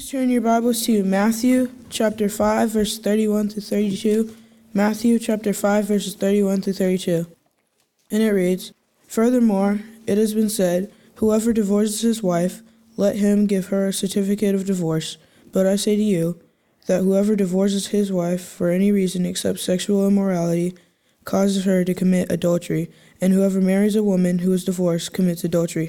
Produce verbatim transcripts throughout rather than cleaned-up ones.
Please turn your Bibles to Matthew chapter five, verse thirty-one through thirty-two. Matthew chapter five, verses thirty-one through thirty-two. And it reads, "Furthermore, it has been said, whoever divorces his wife, let him give her a certificate of divorce. But I say to you, that whoever divorces his wife for any reason except sexual immorality causes her to commit adultery, and whoever marries a woman who is divorced commits adultery."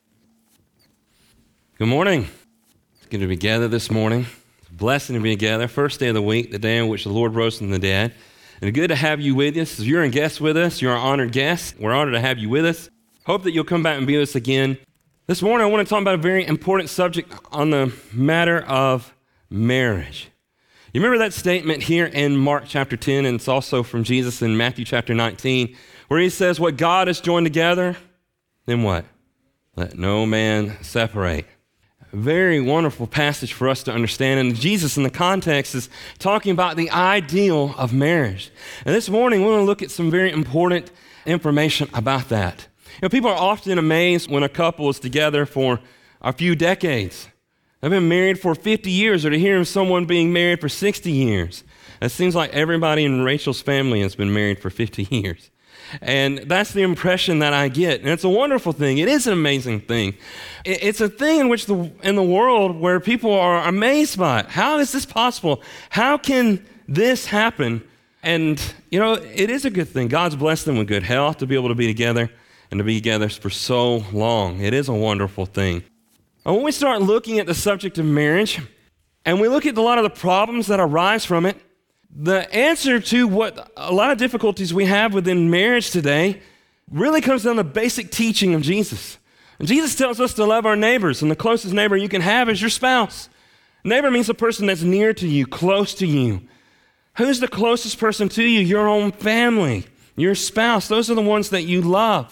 Good morning. It's good to be together this morning. It's a blessing to be together. First day of the week, the day in which the Lord rose from the dead. And good to have you with us. If you're a guest with us, you're an honored guest. We're honored to have you with us. Hope that you'll come back and be with us again. This morning, I want to talk about a very important subject on the matter of marriage. You remember that statement here in Mark chapter ten, and it's also from Jesus in Matthew chapter nineteen, where he says, what God has joined together, then what? Let no man separate. A very wonderful passage for us to understand. And Jesus in the context is talking about the ideal of marriage. And this morning, we want to look at some very important information about that. You know, people are often amazed when a couple is together for a few decades. They've been married for fifty years, or to hear of someone being married for sixty years. It seems like everybody in Rachel's family has been married for fifty years. And that's the impression that I get. And it's a wonderful thing. It is an amazing thing. It's a thing in which the in the world where people are amazed by it. How is this possible? How can this happen? And, you know, it is a good thing. God's blessed them with good health to be able to be together and to be together for so long. It is a wonderful thing. And when we start looking at the subject of marriage, and we look at a lot of the problems that arise from it, the answer to what a lot of difficulties we have within marriage today really comes down to the basic teaching of Jesus. And Jesus tells us to love our neighbors, and the closest neighbor you can have is your spouse. Neighbor means a person that's near to you, close to you. Who's the closest person to you? Your own family, your spouse. Those are the ones that you love.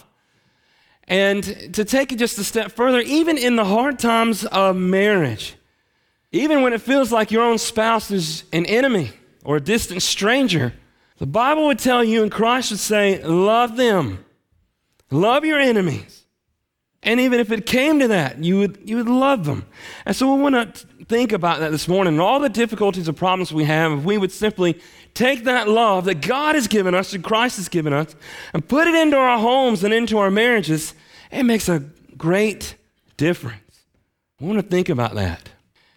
And to take it just a step further, even in the hard times of marriage, even when it feels like your own spouse is an enemy or a distant stranger, the Bible would tell you, and Christ would say, love them. Love your enemies. And even if it came to that, you would you would love them. And so we want to think about that this morning, and all the difficulties and problems we have, if we would simply take that love that God has given us and Christ has given us and put it into our homes and into our marriages, it makes a great difference. I want to think about that.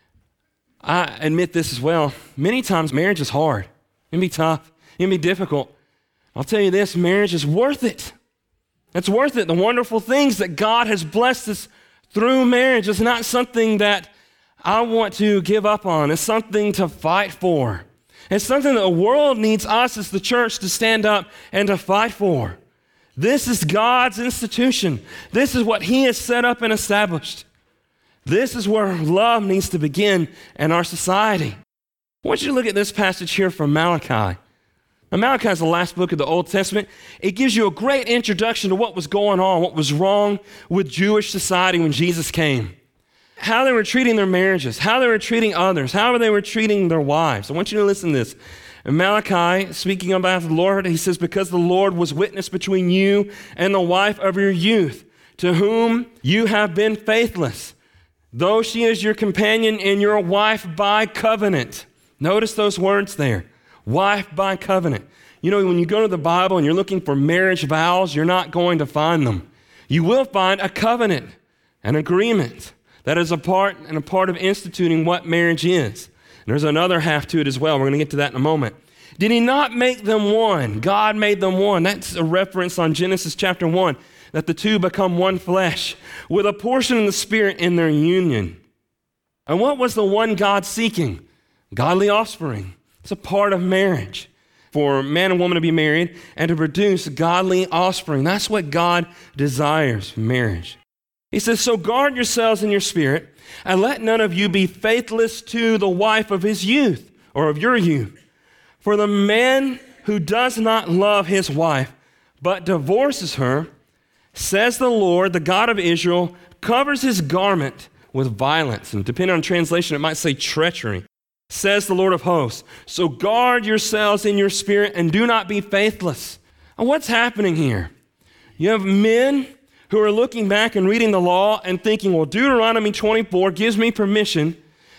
I admit this as well. Many times marriage is hard. It can be tough. It can be difficult. I'll tell you this, marriage is worth it. It's worth it. The wonderful things that God has blessed us through marriage is not something that I want to give up on. It's something to fight for. It's something that the world needs us as the church to stand up and to fight for. This is God's institution. This is what He has set up and established. This is where love needs to begin in our society. I want you to look at this passage here from Malachi. Now, Malachi is the last book of the Old Testament. It gives you a great introduction to what was going on, what was wrong with Jewish society when Jesus came. How they were treating their marriages, how they were treating others, how they were treating their wives. I want you to listen to this. In Malachi, speaking about the Lord, he says, because the Lord was witness between you and the wife of your youth, to whom you have been faithless, though she is your companion and your wife by covenant. Notice those words there. Wife by covenant. You know, when you go to the Bible and you're looking for marriage vows, you're not going to find them. You will find a covenant, an agreement that is a part and a part of instituting what marriage is. And there's another half to it as well. We're going to get to that in a moment. Did He not make them one? God made them one. That's a reference on Genesis chapter one, that the two become one flesh with a portion of the Spirit in their union. And what was the one God seeking? Godly offspring. It's a part of marriage for man and woman to be married and to produce godly offspring. That's what God desires in marriage. He says, so guard yourselves in your spirit and let none of you be faithless to the wife of his youth or of your youth. For the man who does not love his wife but divorces her, says the Lord, the God of Israel, covers his garment with violence. And depending on translation, it might say treachery. Says the Lord of hosts. So guard yourselves in your spirit and do not be faithless. And what's happening here? You have men who are looking back and reading the law and thinking, well, Deuteronomy twenty-four gives me permission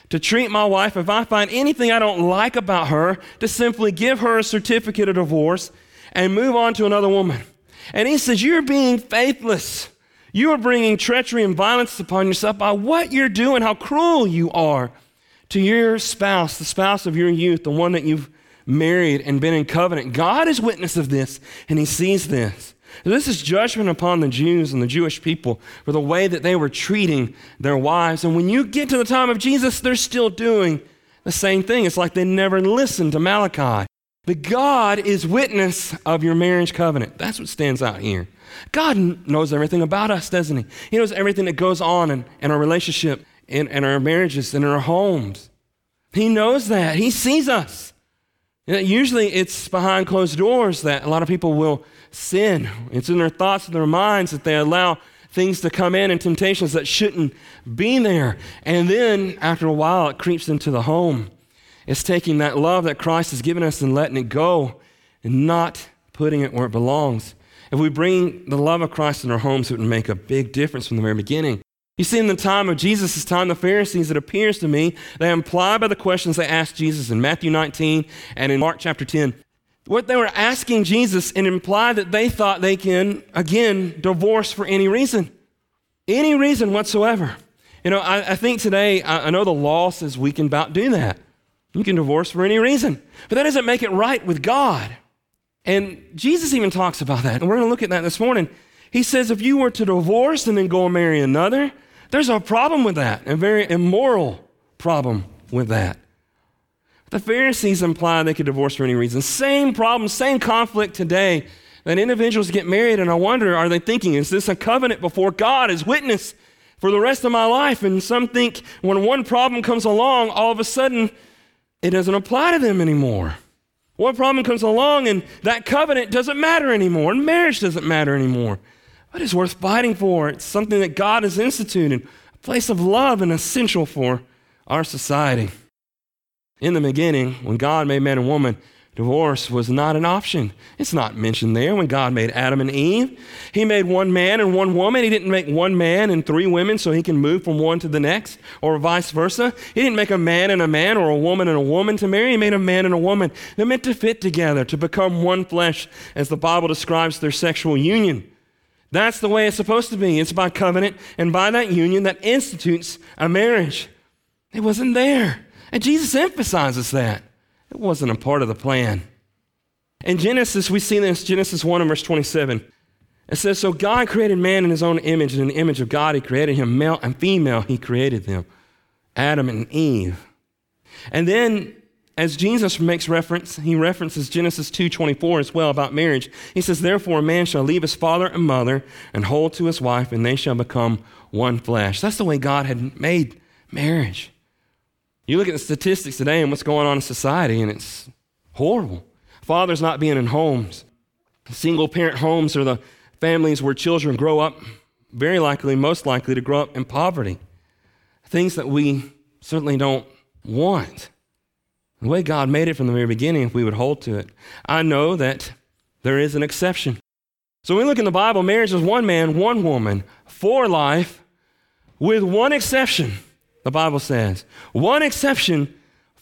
to treat my wife, if I find anything I don't like about her, to simply give her a certificate of divorce and move on to another woman. And he says, you're being faithless. You are bringing treachery and violence upon yourself by what you're doing, how cruel you are to your spouse, the spouse of your youth, the one that you've married and been in covenant. God is witness of this, and he sees this. This is judgment upon the Jews and the Jewish people for the way that they were treating their wives. And when you get to the time of Jesus, they're still doing the same thing. It's like they never listened to Malachi. But God is witness of your marriage covenant. That's what stands out here. God knows everything about us, doesn't he? He knows everything that goes on in, in our relationship, in, in our marriages, in our homes. He knows that. He sees us. And usually it's behind closed doors that a lot of people will sin. It's in their thoughts and their minds that they allow things to come in and temptations that shouldn't be there. And then after a while, it creeps into the home. It's taking that love that Christ has given us and letting it go and not putting it where it belongs. If we bring the love of Christ in our homes, it would make a big difference from the very beginning. You see, in the time of Jesus' time, the Pharisees, it appears to me, they imply by the questions they asked Jesus in Matthew nineteen and in Mark chapter ten, what they were asking Jesus, and imply that they thought they can, again, divorce for any reason. Any reason whatsoever. You know, I, I think today, I, I know the law says we can about do that. You can divorce for any reason. But that doesn't make it right with God. And Jesus even talks about that. And we're going to look at that this morning. He says if you were to divorce and then go and marry another, there's a problem with that, a very immoral problem with that. The Pharisees imply they could divorce for any reason. Same problem, same conflict today that individuals get married, and I wonder, are they thinking, is this a covenant before God as witness for the rest of my life? And some think when one problem comes along, all of a sudden, it doesn't apply to them anymore. One problem comes along and that covenant doesn't matter anymore, and marriage doesn't matter anymore. But it's worth fighting for. It's something that God has instituted, a place of love and essential for our society. In the beginning, when God made man and woman, divorce was not an option. It's not mentioned there. When God made Adam and Eve, he made one man and one woman. He didn't make one man and three women so he can move from one to the next, or vice versa. He didn't make a man and a man or a woman and a woman to marry. He made a man and a woman. They're meant to fit together, to become one flesh, as the Bible describes their sexual union. That's the way it's supposed to be. It's by covenant and by that union that institutes a marriage. It wasn't there. And Jesus emphasizes that. It wasn't a part of the plan. In Genesis, we see this, Genesis one and verse twenty-seven. It says, so God created man in his own image, and in the image of God he created him, male and female he created them, Adam and Eve. And then, as Jesus makes reference, he references Genesis two twenty-four as well about marriage. He says, therefore a man shall leave his father and mother and hold to his wife, and they shall become one flesh. That's the way God had made marriage. You look at the statistics today and what's going on in society, and it's horrible. Fathers not being in homes. Single-parent homes are the families where children grow up, very likely, most likely, to grow up in poverty. Things that we certainly don't want. The way God made it from the very beginning, if we would hold to it. I know that there is an exception. So when we look in the Bible, marriage is one man, one woman, for life, with one exception. The Bible says, one exception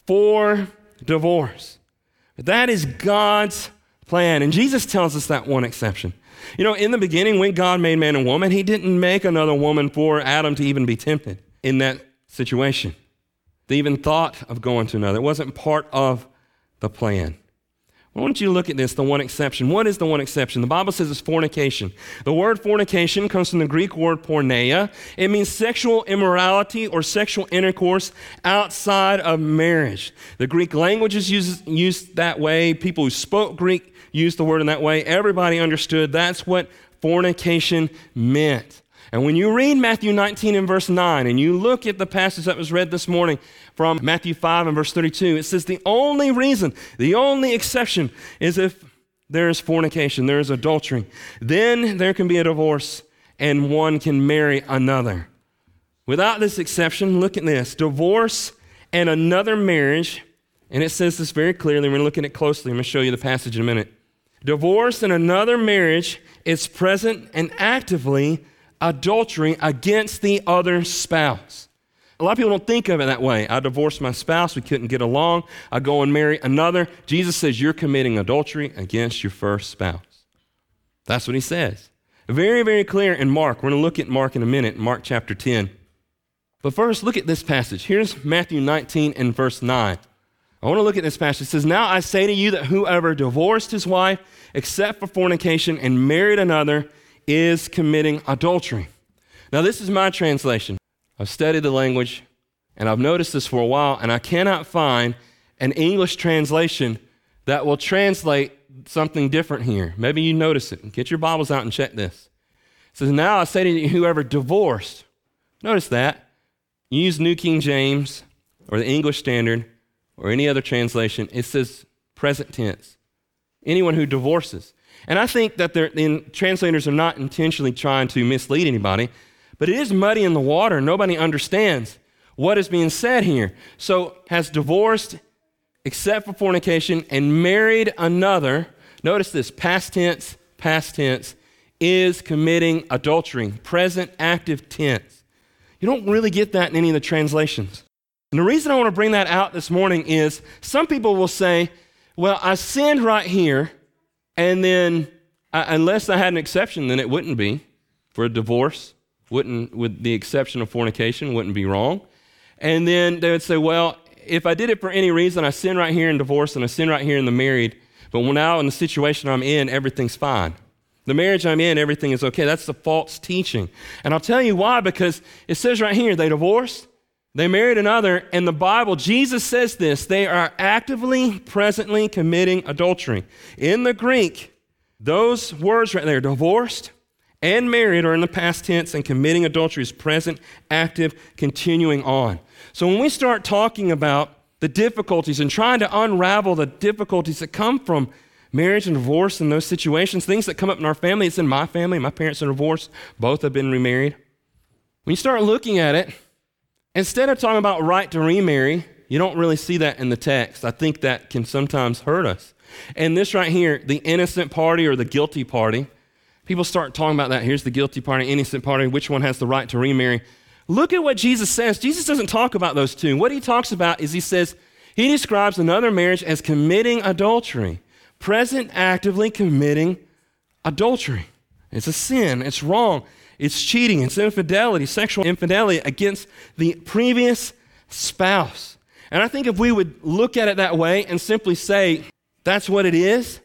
for divorce. That is God's plan. And Jesus tells us that one exception. You know, in the beginning, when God made man and woman, he didn't make another woman for Adam to even be tempted in that situation. They even thought of going to another. It wasn't part of the plan. Why don't you look at this, the one exception. What is the one exception? The Bible says it's fornication. The word fornication comes from the Greek word porneia. It means sexual immorality or sexual intercourse outside of marriage. The Greek language is used, used that way. People who spoke Greek used the word in that way. Everybody understood that's what fornication meant. And when you read Matthew nineteen and verse nine, and you look at the passage that was read this morning from Matthew five and verse thirty-two, it says the only reason, the only exception is if there is fornication, there is adultery. Then there can be a divorce and one can marry another. Without this exception, look at this, divorce and another marriage, and it says this very clearly. We're going to look at it closely. I'm going to show you the passage in a minute. Divorce and another marriage is present and actively adultery against the other spouse. A lot of people don't think of it that way. I divorced my spouse. We couldn't get along. I go and marry another. Jesus says you're committing adultery against your first spouse. That's what he says. Very, very clear in Mark. We're going to look at Mark in a minute, Mark chapter ten. But first, look at this passage. Here's Matthew nineteen and verse nine. I want to look at this passage. It says, now I say to you that whoever divorced his wife except for fornication and married another is committing adultery. Now, this is my translation. I've studied the language, and I've noticed this for a while, and I cannot find an English translation that will translate something different here. Maybe you notice it. Get your Bibles out and check this. It says, now I say to you, whoever divorced. Notice that. You use New King James or the English Standard or any other translation. It says present tense. Anyone who divorces. And I think that the translators are not intentionally trying to mislead anybody, but it is muddy in the water. Nobody understands what is being said here. So, has divorced except for fornication and married another, notice this, past tense, past tense, is committing adultery, present active tense. You don't really get that in any of the translations. And the reason I want to bring that out this morning is some people will say, well, I sinned right here, and then uh, unless I had an exception, then it wouldn't be for a divorce. Wouldn't, with the exception of fornication, wouldn't be wrong. And then they would say, well, if I did it for any reason, I sin right here in divorce and I sin right here in the married, but now in the situation I'm in, everything's fine. The marriage I'm in, everything is okay. That's the false teaching. And I'll tell you why, because it says right here, they divorced, they married another, and the Bible, Jesus says this, they are actively, presently committing adultery. In the Greek, those words right there, divorced and married, are in the past tense, and committing adultery is present, active, continuing on. So when we start talking about the difficulties and trying to unravel the difficulties that come from marriage and divorce and those situations, things that come up in our family, it's in my family, my parents are divorced, both have been remarried. When you start looking at it, instead of talking about right to remarry, you don't really see that in the text. I think that can sometimes hurt us. And this right here, the innocent party or the guilty party, people start talking about that. Here's the guilty party, innocent party, which one has the right to remarry? Look at what Jesus says. Jesus doesn't talk about those two. What he talks about is he says, he describes another marriage as committing adultery, present actively committing adultery. It's a sin. It's wrong. It's cheating. It's infidelity, sexual infidelity against the previous spouse. And I think if we would look at it that way and simply say, that's what it is,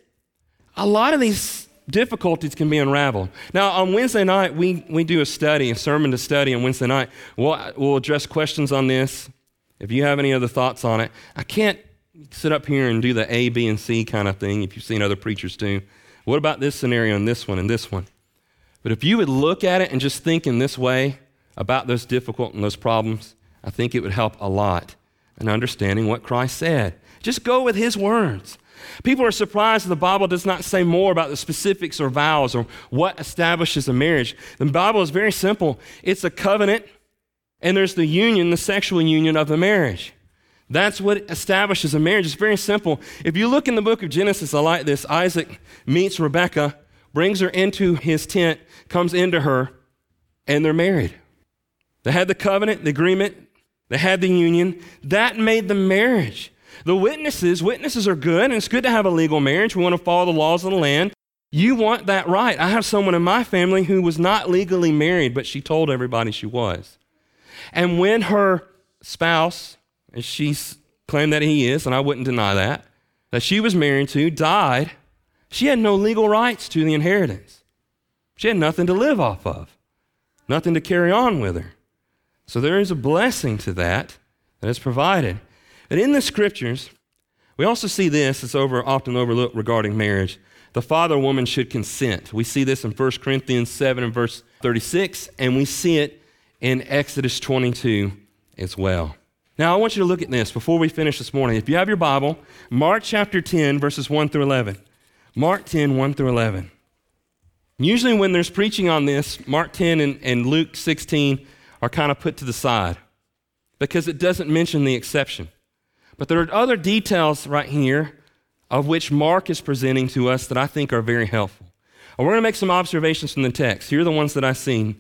a lot of these difficulties can be unraveled. Now, on Wednesday night, we, we do a study, a sermon to study on Wednesday night. We'll, we'll address questions on this. If you have any other thoughts on it, I can't sit up here and do the A, B, and C kind of thing if you've seen other preachers do. What about this scenario and this one and this one? But if you would look at it and just think in this way about those difficult and those problems, I think it would help a lot in understanding what Christ said. Just go with his words. People are surprised that the Bible does not say more about the specifics or vows or what establishes a marriage. The Bible is very simple. It's a covenant, and there's the union, the sexual union of the marriage. That's what establishes a marriage. It's very simple. If you look in the book of Genesis, I like this. Isaac meets Rebekah, brings her into his tent, comes into her, and they're married. They had the covenant, the agreement, they had the union. That made the marriage. The witnesses, witnesses are good, and it's good to have a legal marriage. We want to follow the laws of the land. You want that right. I have someone in my family who was not legally married, but she told everybody she was. And when her spouse, as she claimed that he is, and I wouldn't deny that, that she was married to, died, she had no legal rights to the inheritance. She had nothing to live off of, nothing to carry on with her. So there is a blessing to that that is provided. But in the scriptures, we also see this, it's over, often overlooked regarding marriage. The father or woman should consent. We see this in First Corinthians seven and verse thirty-six, and we see it in Exodus twenty-two as well. Now, I want you to look at this before we finish this morning. If you have your Bible, Mark chapter ten, verses one through eleven. Mark ten, one through eleven. Usually when there's preaching on this, Mark ten and, and Luke sixteen are kind of put to the side because it doesn't mention the exception. But there are other details right here of which Mark is presenting to us that I think are very helpful. And we're going to make some observations from the text. Here are the ones that I've seen.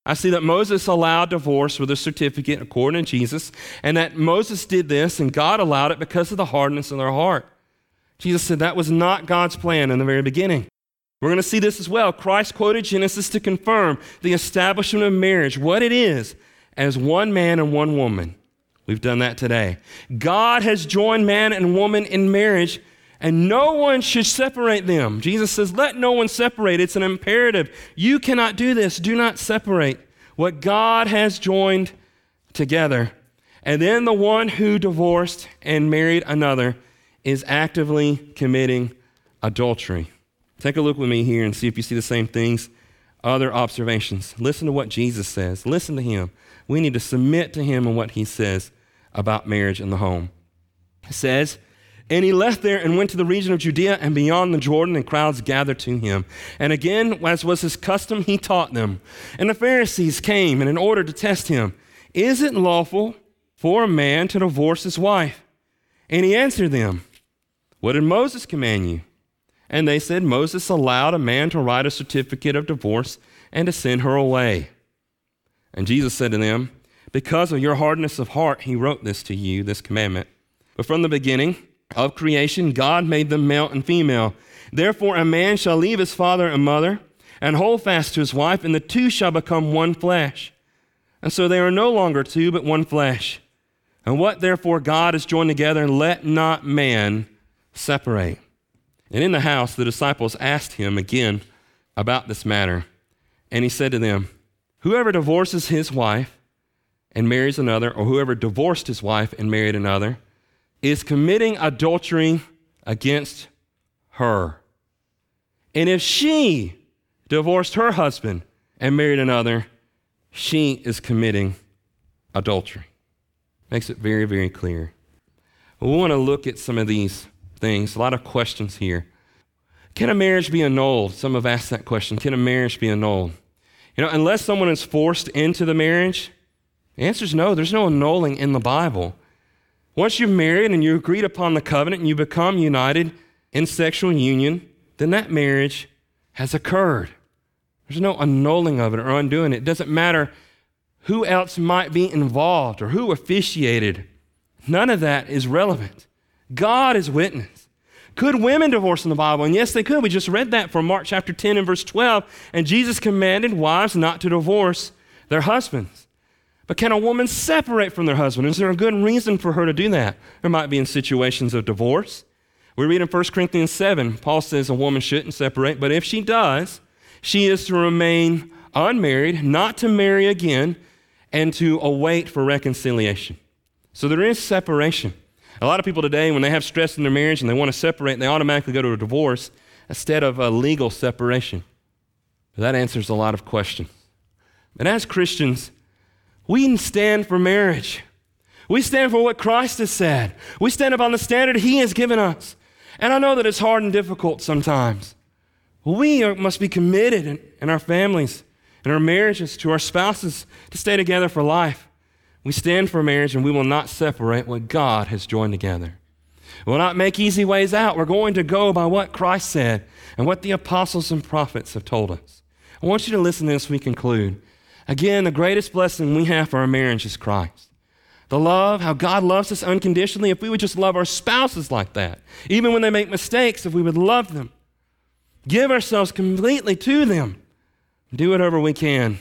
I see that Moses allowed divorce with a certificate according to Jesus, and that Moses did this and God allowed it because of the hardness of their heart. Jesus said that was not God's plan in the very beginning. We're going to see this as well. Christ quoted Genesis to confirm the establishment of marriage, what it is, as one man and one woman. We've done that today. God has joined man and woman in marriage, and no one should separate them. Jesus says, let no one separate. It's an imperative. You cannot do this. Do not separate what God has joined together. And then the one who divorced and married another is actively committing adultery. Take a look with me here and see if you see the same things, other observations. Listen to what Jesus says. Listen to him. We need to submit to him and what he says about marriage in the home. It says, and he left there and went to the region of Judea and beyond the Jordan, and crowds gathered to him. And again, as was his custom, he taught them. And the Pharisees came and in order to test him, is it lawful for a man to divorce his wife? And he answered them, what did Moses command you? And they said, Moses allowed a man to write a certificate of divorce and to send her away. And Jesus said to them, because of your hardness of heart, he wrote this to you, this commandment. But from the beginning of creation, God made them male and female. Therefore, a man shall leave his father and mother and hold fast to his wife, and the two shall become one flesh. And so they are no longer two, but one flesh. And what therefore God has joined together, let not man separate. And in the house, the disciples asked him again about this matter. And he said to them, whoever divorces his wife and marries another, or whoever divorced his wife and married another, is committing adultery against her. And if she divorced her husband and married another, she is committing adultery. Makes it very, very clear. We want to look at some of these things, a lot of questions here. Can a marriage be annulled? Some have asked that question. Can a marriage be annulled? You know, unless someone is forced into the marriage, the answer is no. There's no annulling in the Bible. Once you've married and you agreed upon the covenant and you become united in sexual union, then that marriage has occurred. There's no annulling of it or undoing it. It doesn't matter who else might be involved or who officiated. None of that is relevant. God is witness. Could women divorce in the Bible? And yes, they could. We just read that from Mark chapter ten and verse twelve. And Jesus commanded wives not to divorce their husbands. But can a woman separate from their husband? Is there a good reason for her to do that? There might be in situations of divorce. We read in First Corinthians seven, Paul says a woman shouldn't separate, but if she does, she is to remain unmarried, not to marry again, and to await for reconciliation. So there is separation. A lot of people today, when they have stress in their marriage and they want to separate, they automatically go to a divorce instead of a legal separation. But that answers a lot of questions. And as Christians, we stand for marriage. We stand for what Christ has said. We stand upon the standard he has given us. And I know that it's hard and difficult sometimes. We are, must be committed in, in our families, in our marriages, to our spouses, to stay together for life. We stand for marriage, and we will not separate what God has joined together. We will not make easy ways out. We're going to go by what Christ said and what the apostles and prophets have told us. I want you to listen to this as we conclude. Again, the greatest blessing we have for our marriage is Christ. The love, how God loves us unconditionally. If we would just love our spouses like that, even when they make mistakes, if we would love them, give ourselves completely to them, do whatever we can,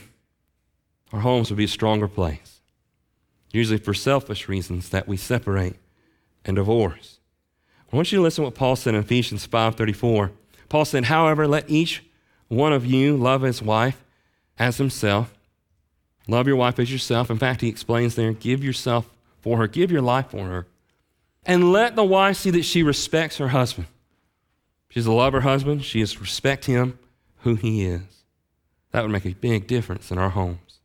our homes would be a stronger place. Usually for selfish reasons that we separate and divorce. I want you to listen to what Paul said in Ephesians five thirty-four. Paul said, however, let each one of you love his wife as himself. Love your wife as yourself. In fact, he explains there, give yourself for her. Give your life for her. And let the wife see that she respects her husband. She's to love her husband. She is to respect him, who he is. That would make a big difference in our homes.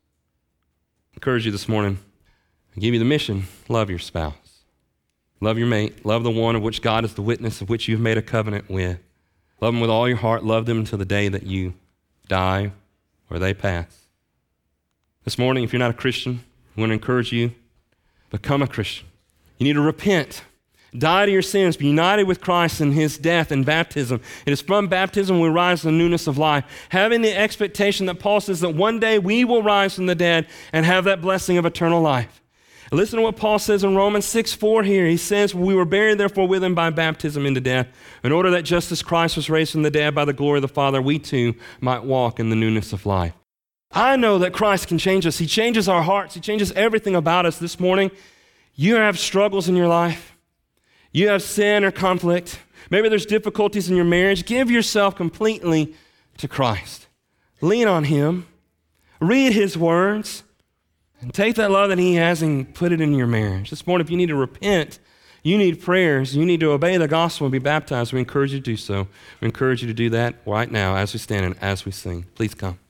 I encourage you this morning. I give you the mission, love your spouse. Love your mate. Love the one of which God is the witness, of which you've made a covenant with. Love them with all your heart. Love them until the day that you die or they pass. This morning, if you're not a Christian, I want to encourage you, become a Christian. You need to repent. Die to your sins, be united with Christ in his death and baptism. It is from baptism we rise to the newness of life, having the expectation that Paul says that one day we will rise from the dead and have that blessing of eternal life. Listen to what Paul says in Romans six four here. He says, we were buried therefore with him by baptism into death, in order that just as Christ was raised from the dead by the glory of the Father, we too might walk in the newness of life. I know that Christ can change us. He changes our hearts. He changes everything about us. This morning, you have struggles in your life. You have sin or conflict. Maybe there's difficulties in your marriage. Give yourself completely to Christ. Lean on him. Read his words. And take that love that he has and put it in your marriage. This morning, if you need to repent, you need prayers, you need to obey the gospel and be baptized, we encourage you to do so. We encourage you to do that right now as we stand and as we sing. Please come.